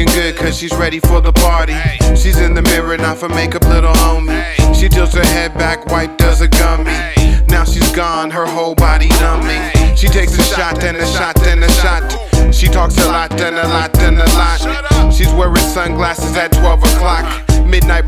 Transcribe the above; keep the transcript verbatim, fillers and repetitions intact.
looking good cause she's ready for the party. She's in the mirror, not for makeup, little homie. She tilts her head back, white does a gummy. Now she's gone, her whole body numbing. She takes a shot, then a shot, then a shot. She talks a lot, then a lot, then a lot. She's wearing sunglasses at twelve o'clock. Midnight